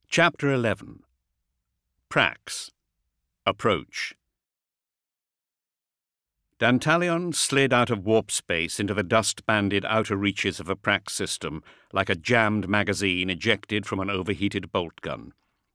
Chapter 11. Prax. Approach. Dantalion slid out of warp space into the dust-banded outer reaches of the Prax system like a jammed magazine ejected from an overheated bolt gun.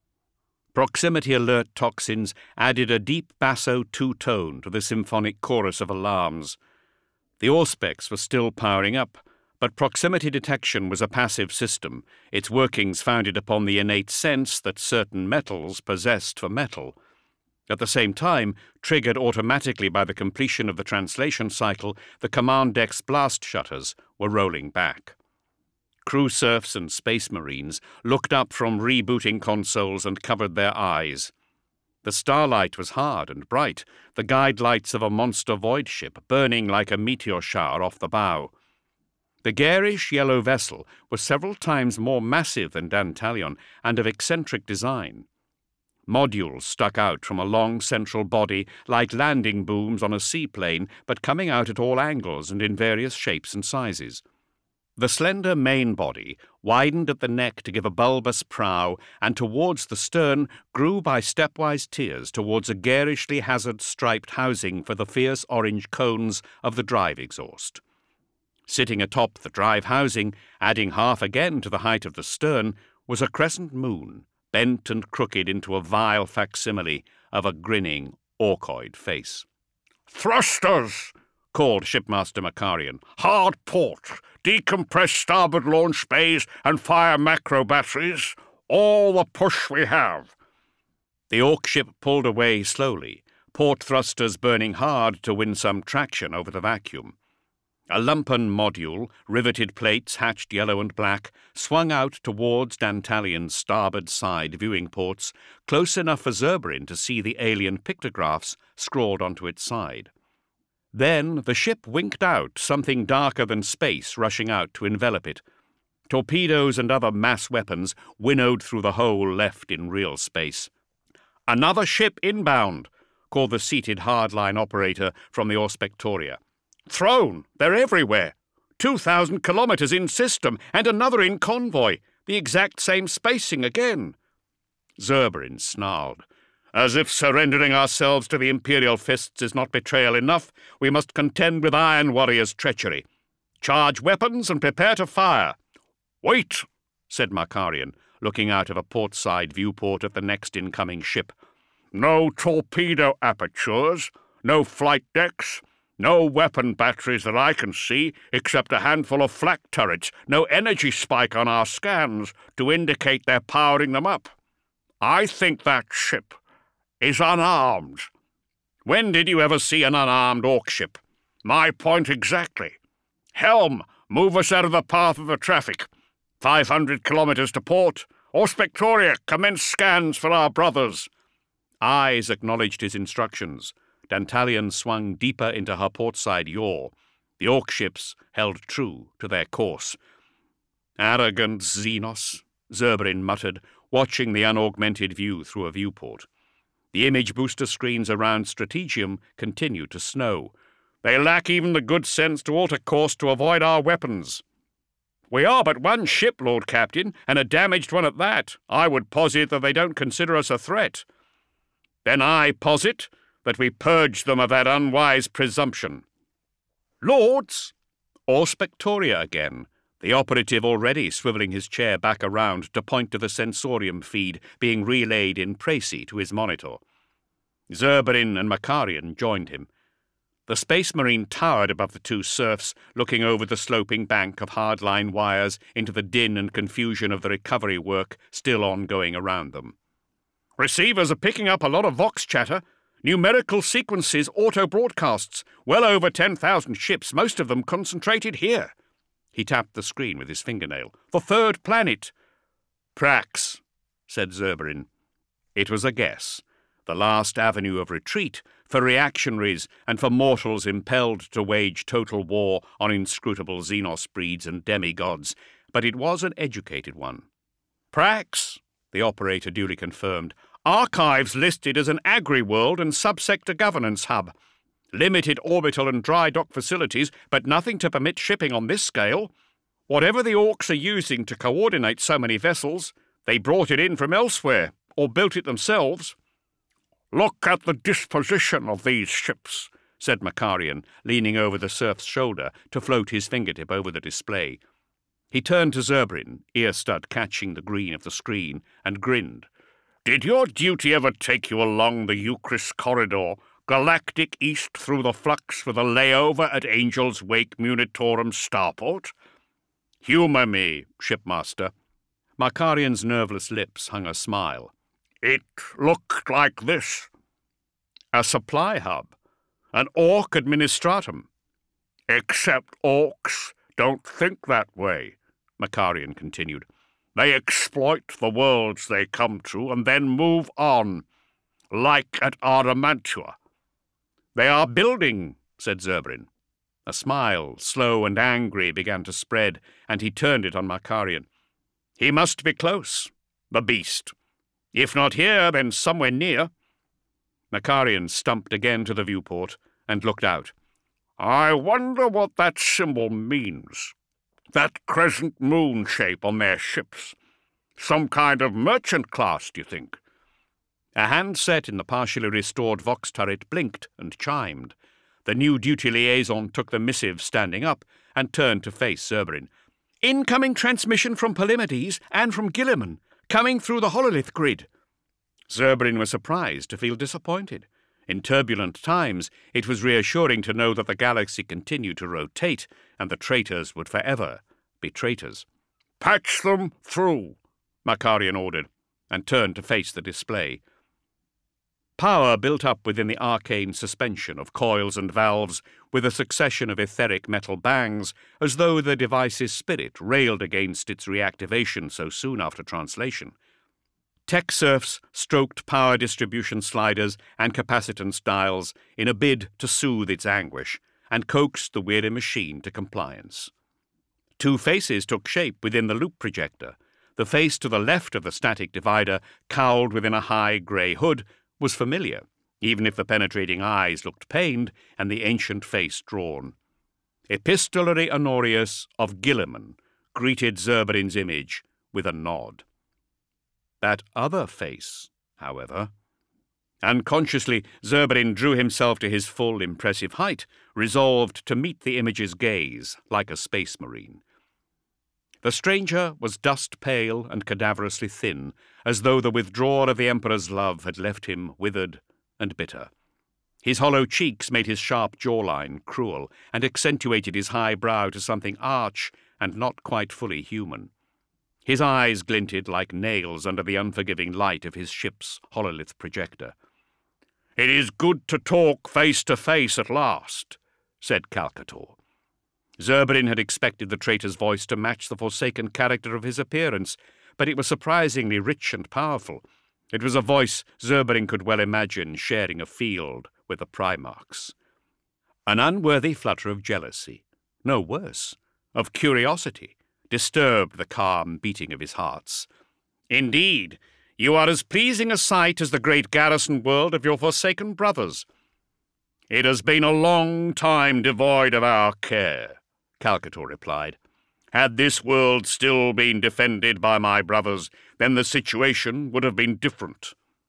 Proximity alert toxins added a deep basso two-tone to the symphonic chorus of alarms. The Auspex was still powering up, but proximity detection was a passive system, its workings founded upon the innate sense that certain metals possessed for metal. At the same time, triggered automatically by the completion of the translation cycle, the command deck's blast shutters were rolling back. Crew serfs and space marines looked up from rebooting consoles and covered their eyes. The starlight was hard and bright, the guide lights of a monster void ship burning like a meteor shower off the bow. The garish yellow vessel was several times more massive than Dantalion and of eccentric design. Modules stuck out from a long central body like landing booms on a seaplane, but coming out at all angles and in various shapes and sizes. The slender main body widened at the neck to give a bulbous prow, and towards the stern grew by stepwise tiers towards a garishly hazard-striped housing for the fierce orange cones of the drive exhaust. Sitting atop the drive housing, adding half again to the height of the stern, was a crescent moon, bent and crooked into a vile facsimile of a grinning, orcoid face. "Thrusters!" called Shipmaster Makarian. "Hard port, decompress starboard launch bays, and fire macro batteries. All the push we have." The Orc ship pulled away slowly, port thrusters burning hard to win some traction over the vacuum. A lumpen module, riveted plates hatched yellow and black, swung out towards Dantalion's starboard side viewing ports, close enough for Zurbarin to see the alien pictographs scrawled onto its side. Then the ship winked out, something darker than space rushing out to envelop it. Torpedoes and other mass weapons winnowed through the hole left in real space. "Another ship inbound," called the seated hardline operator from the Auspectoria. "Thrown! They're everywhere! 2,000 kilometers in system, and another in convoy. The exact same spacing again." Zurbarin snarled. "As if surrendering ourselves to the Imperial fists is not betrayal enough, we must contend with Iron Warrior's treachery. Charge weapons and prepare to fire." "Wait," said Makarian, looking out of a port-side viewport at the next incoming ship. "No torpedo apertures, no flight decks, no weapon batteries that I can see, except a handful of flak turrets, no energy spike on our scans to indicate they're powering them up. I think that ship is unarmed." "When did you ever see an unarmed Orc ship?" "My point exactly. Helm, move us out of the path of the traffic. 500 kilometers to port. Auspectoria, commence scans for our brothers." Eyes acknowledged his instructions. Dantalion swung deeper into her portside yaw. The Orc ships held true to their course. "Arrogant Xenos," Zurbarin muttered, watching the unaugmented view through a viewport. The image booster screens around Strategium continued to snow. "They lack even the good sense to alter course to avoid our weapons." "We are but one ship, Lord Captain, and a damaged one at that. I would posit that they don't consider us a threat." "Then I posit that we purge them of that unwise presumption." "Lords!" Auspectoria again, the operative already swivelling his chair back around to point to the sensorium feed being relayed in précis to his monitor. Zurbarin and Makarian joined him. The Space Marine towered above the two serfs, looking over the sloping bank of hardline wires into the din and confusion of the recovery work still ongoing around them. "Receivers are picking up a lot of Vox chatter. Numerical sequences, auto-broadcasts. Well over 10,000 ships, most of them concentrated here." He tapped the screen with his fingernail. "The third planet." "Prax," said Zurbarin. It was a guess, the last avenue of retreat for reactionaries and for mortals impelled to wage total war on inscrutable Xenos breeds and demigods, but it was an educated one. "Prax," the operator duly confirmed. "Archives listed as an agri-world and subsector governance hub. Limited orbital and dry dock facilities, but nothing to permit shipping on this scale. Whatever the Orcs are using to coordinate so many vessels, They brought it in from elsewhere, or built it themselves. Look at the disposition of these ships, said Makarian, leaning over the serf's shoulder to float his fingertip over the display. He turned to Zurbryn, ear-stud catching the green of the screen, and grinned. Did your duty ever take you along the Eucharist corridor, galactic east through the flux with a layover at Angel's Wake Munitorum starport? Humour me, shipmaster. Makarian's nerveless lips hung a smile. It looked like this. A supply hub. An Orc administratum. Except orcs don't think that way, Makarian continued. They exploit the worlds they come to and then move on, like at Adamantua. They are building, said Zurbryn. A smile, slow and angry, began to spread, and he turned it on Makarian. He must be close, the beast. If not here, then somewhere near. Makarian stumped again to the viewport and looked out. I wonder what that symbol means. That crescent moon shape on their ships. Some kind of merchant class, do you think? A handset in the partially restored Vox turret blinked and chimed. The new duty liaison took the missive standing up and turned to face Zurbryn. Incoming transmission from Polymedes and from Guilliman, coming through the hololith grid. Zurbryn was surprised to feel disappointed. In turbulent times, it was reassuring to know that the galaxy continued to rotate and the traitors would forever be traitors. Patch them through, Makarian ordered, and turned to face the display. Power built up within the arcane suspension of coils and valves with a succession of etheric metal bangs, as though the device's spirit railed against its reactivation so soon after translation. Tech serfs stroked power distribution sliders and capacitance dials in a bid to soothe its anguish, and coaxed the weary machine to compliance. Two faces took shape within the loop projector. The face to the left of the static divider, cowled within a high grey hood, was familiar, even if the penetrating eyes looked pained and the ancient face drawn. Epistolary Honorius of Guilliman greeted Zurbryn's image with a nod. That other face, however. Unconsciously, Zurbryn drew himself to his full, impressive height, resolved to meet the image's gaze like a space marine. The stranger was dust-pale and cadaverously thin, as though the withdrawal of the Emperor's love had left him withered and bitter. His hollow cheeks made his sharp jawline cruel, and accentuated his high brow to something arch and not quite fully human. His eyes glinted like nails under the unforgiving light of his ship's hololith projector. "It is good to talk face to face at last," said Calcator. Zurbryn had expected the traitor's voice to match the forsaken character of his appearance, but it was surprisingly rich and powerful. It was a voice Zurbryn could well imagine sharing a field with the Primarchs. An unworthy flutter of jealousy, no worse, of curiosity, disturbed the calm beating of his hearts. "Indeed, you are as pleasing a sight as the great garrison world of your forsaken brothers. It has been a long time devoid of our care," Calcator replied. "Had this world still been defended by my brothers, then the situation would have been different.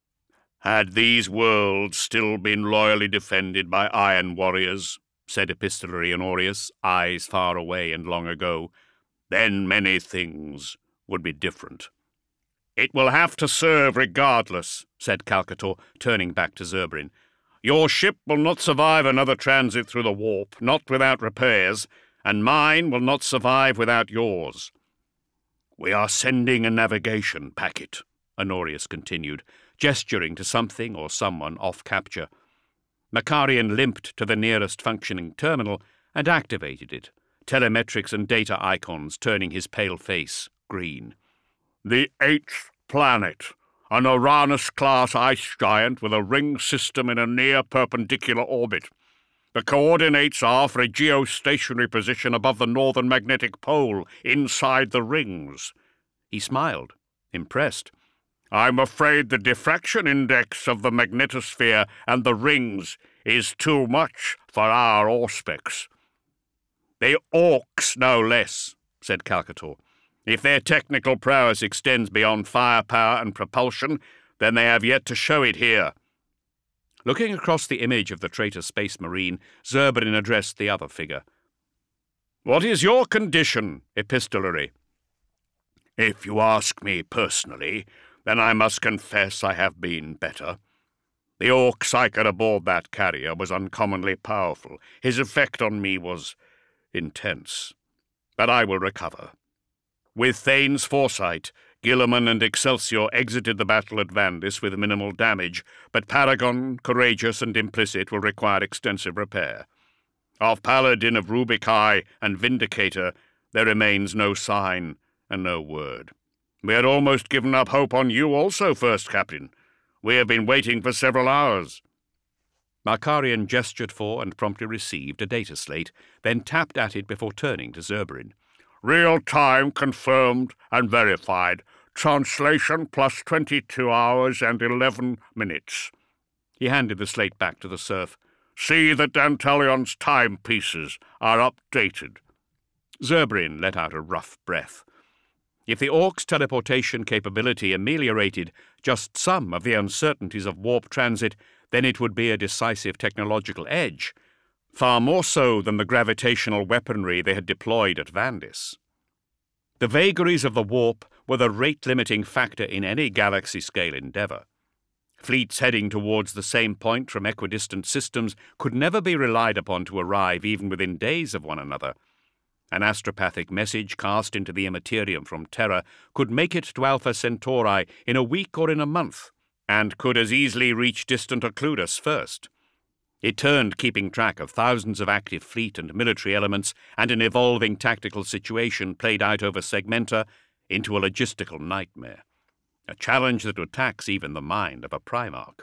Had these worlds still been loyally defended by iron warriors," said Epistolary Honorius, eyes far away and long ago, "then many things would be different." "It will have to serve regardless," said Calcator, turning back to Zurbryn. "Your ship will not survive another transit through the warp, not without repairs, and mine will not survive without yours." "We are sending a navigation packet," Honorius continued, gesturing to something or someone off capture. Makarian limped to the nearest functioning terminal and activated it, telemetrics and data icons turning his pale face green. "The 8th planet, an Uranus-class ice giant with a ring system in a near-perpendicular orbit. The coordinates are for a geostationary position above the northern magnetic pole, inside the rings." He smiled, impressed. "I'm afraid the diffraction index of the magnetosphere and the rings is too much for our auspex." "The Orcs, no less," said Calcator. If their technical prowess extends beyond firepower and propulsion, then they have yet to show it here." Looking across the image of the traitor space marine, Zurbarin addressed the other figure. "What is your condition, Epistolary?" "If you ask me personally, then I must confess I have been better. The orc psyker aboard that carrier was uncommonly powerful. His effect on me was intense. But I will recover. With Thane's foresight, Guilliman and Excelsior exited the battle at Vandis with minimal damage, but Paragon, Courageous, and Implicit will require extensive repair. Of Paladin of Rubikai and Vindicator, there remains no sign and no word. We had almost given up hope on you also, First Captain. We have been waiting for several hours." Markarian gestured for and promptly received a data slate, then tapped at it before turning to Zurbarin. "Real time confirmed and verified. Translation plus 22 hours and 11 minutes. He handed the slate back to the serf. "See that Dantalion's timepieces are updated." Zurbarin let out a rough breath. If the Orc's teleportation capability ameliorated just some of the uncertainties of warp transit, then it would be a decisive technological edge, far more so than the gravitational weaponry they had deployed at Vandis. The vagaries of the warp were the rate-limiting factor in any galaxy-scale endeavor. Fleets heading towards the same point from equidistant systems could never be relied upon to arrive even within days of one another. An astropathic message cast into the immaterium from Terra could make it to Alpha Centauri in a week or in a month, and could as easily reach distant Occludus first. It turned keeping track of thousands of active fleet and military elements and an evolving tactical situation played out over Segmenta into a logistical nightmare, a challenge that would tax even the mind of a Primarch.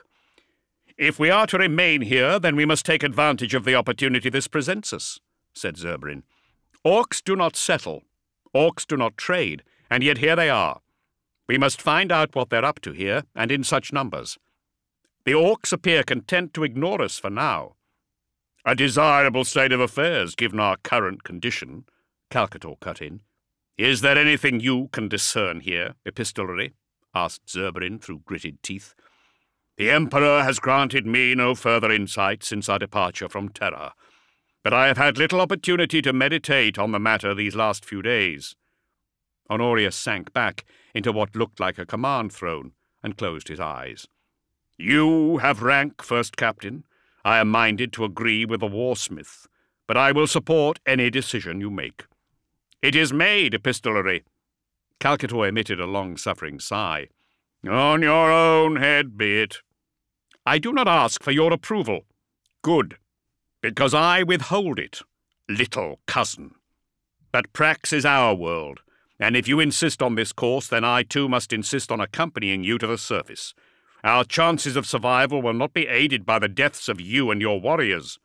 "If we are to remain here, then we must take advantage of the opportunity this presents us," said Zurbarin. "Orcs do not settle, orcs do not trade, and yet here they are. We must find out what they're up to here, and in such numbers. The orcs appear content to ignore us for now." "A desirable state of affairs, given our current condition," Calcator cut in. "Is there anything you can discern here, Epistolary?" asked Zurbarin through gritted teeth. "The Emperor has granted me no further insight since our departure from Terra, but I have had little opportunity to meditate on the matter these last few days." Honorius sank back into what looked like a command throne and closed his eyes. "You have rank, First Captain. I am minded to agree with the Warsmith, but I will support any decision you make." "It is made, Epistolary." Calcator emitted a long-suffering sigh. "On your own head be it." "I do not ask for your approval." "Good, because I withhold it, little cousin. But Prax is our world, and if you insist on this course, then I too must insist on accompanying you to the surface. Our chances of survival will not be aided by the deaths of you and your warriors."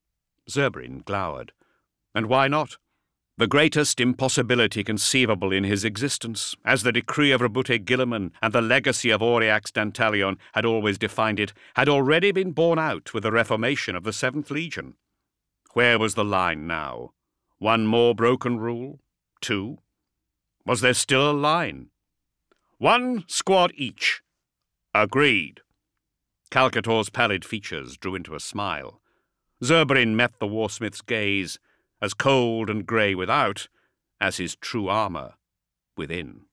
Zurbarin glowered. And why not? The greatest impossibility conceivable in his existence, as the decree of Rabute Guilliman and the legacy of Auriax Dantalion had always defined it, had already been borne out with the reformation of the Seventh Legion. Where was the line now? One more broken rule? 2? Was there still a line? "1 squad each." "Agreed." Calcator's pallid features drew into a smile. Zurbarin met the Warsmith's gaze, as cold and grey without as his true armour within.